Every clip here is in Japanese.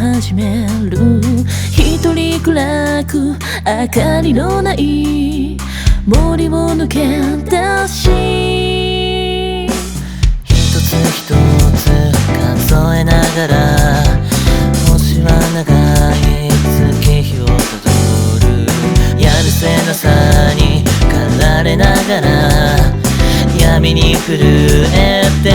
始める。一人暗く明かりのない森を抜け出し、一つ一つ数えながら星は長い月日をたどる。やるせなさに駆られながら闇に震えて、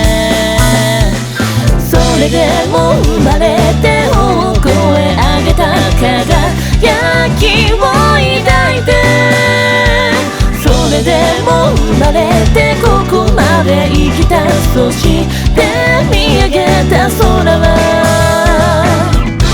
それでも生まれて大声上げた輝きを抱いて、それでも生まれてここまで生きた。そして見上げた空は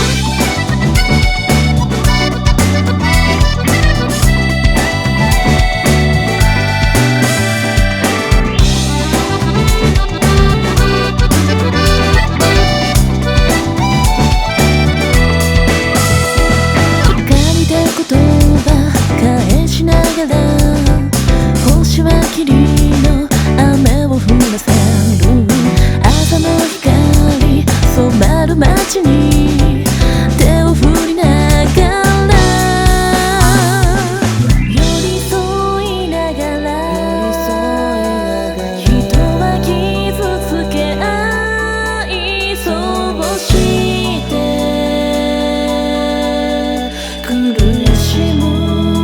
星は霧の雨を降らせる。朝の光染まる街に手を振りながら、寄り添いながら人は傷つけ愛そうして苦しむ。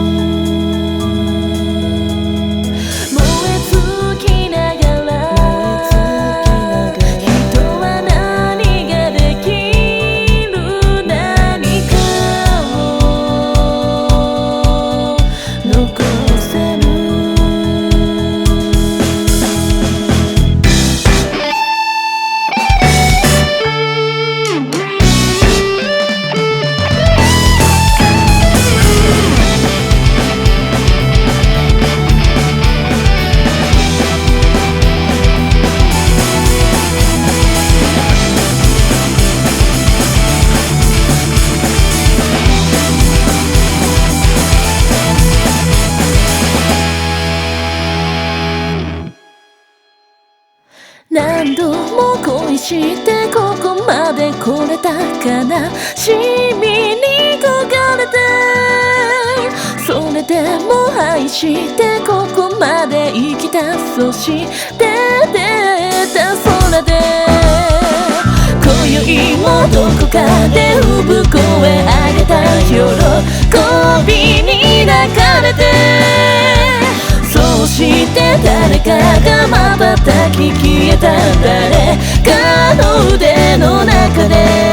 何度も恋してここまで来れた。悲しみに焦がれて、それでも愛してここまで生きた。そして出た空で今宵もどこかで産声上げた喜びに抱かれて、そうして誰かが瞬き消えた。誰かの腕の中で